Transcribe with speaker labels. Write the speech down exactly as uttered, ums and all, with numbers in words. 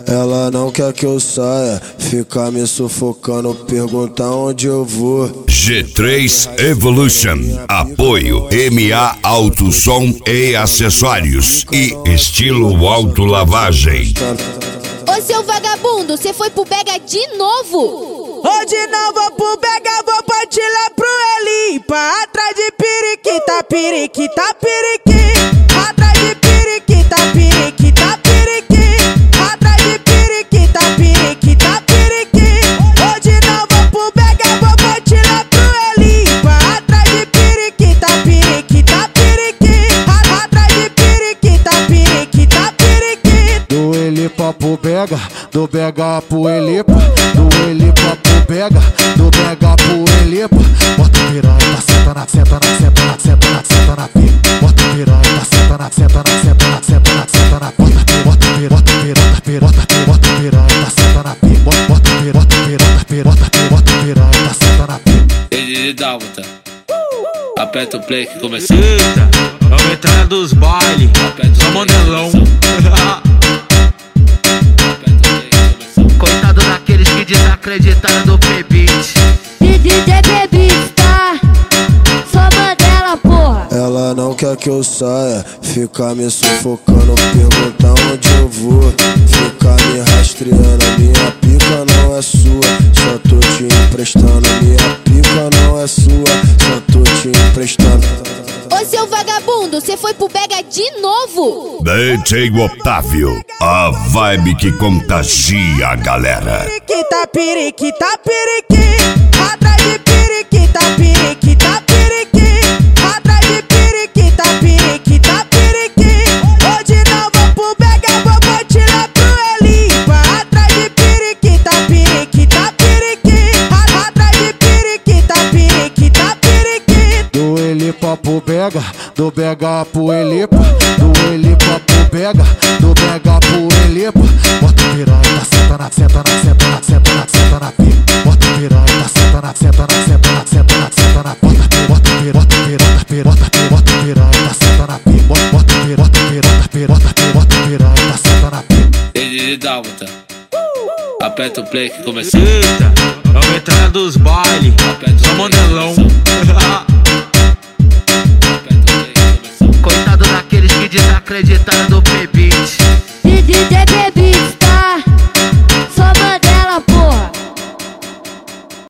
Speaker 1: Ela não quer que eu saia, fica me sufocando, pergunta onde eu vou.
Speaker 2: G três Evolution, apoio M A Auto Som e Acessórios e estilo autolavagem.
Speaker 3: Ô seu vagabundo, cê foi pro Bega de novo?
Speaker 4: Hoje não vou pro Bega, vou partir lá pro Elipa. Atrás de periquita, periquita, periquita. Atrás de periquita, periquita, periquita. Atrás de periquita, periquita, periquita. Hoje não vou pro Bega, vou partir lá pro Elipa. Atrás de periquita, periquita, periquita. Atrás de periquita, periquita, periquita.
Speaker 5: Do Elipa pro Bega, do Bega pro Elipa. Do Elipa pro Bega, do Bega pro Elipa. Bota piranha, senta na, senta na, senta na, senta na, senta na pica. Bota piranha, senta na, senta na, senta na, senta na, senta na pica. Bota piranha, bota piranha, bota piranha, bota piranha, senta na pica. Bota piranha, bota piranha, bota piranha, bota piranha, senta na pica.
Speaker 6: Ele dálmata. Aperta o play que começou. Eita, é o entrada dos bailes. Só mandelão. Coitado daqueles que desacreditaram do P-Beat.
Speaker 3: D J P-Beat, tá? Só Mandela, porra.
Speaker 1: Ela não quer que eu saia, fica me sufocando, pergunta onde eu vou. Fica me rastreando, minha pica não é sua, só tô te emprestando. Minha pica não é sua, só tô te emprestando.
Speaker 3: Ô seu vagabundo, cê foi pro Bega de novo?
Speaker 2: D J Otávio, a vibe que contagia a galera.
Speaker 4: Periquita, periquita, periquita. Atrás de periquita, periquita, periquita. Atrás de periquita, periquita, periquita. Hoje não vou pro Bega, vou partir lá pro Elipa. Atrás de periquita, periquita, periquita. Atrás de periquita, periquita, periquita.
Speaker 5: Do Elipa pro Bega, do Bega pro Elipa. Do Elipa pro Bega, do Bega pro Elipa. Bota piranha, senta na, senta na, senta na, senta na, senta na pica. Bota piranha, senta na, senta na, senta na, senta na, senta na pica. Bota piranha, bota piranha, bota piranha, bota piranha, senta na pica. Bota piranha, bota piranha, bota piranha, bota piranha, senta na pica.
Speaker 6: Ele dálmata. Aperta o play que começou. Eita, é o entrada dos bailes. Só mandelão. Coitado daqueles que desacreditaram do P-Beat.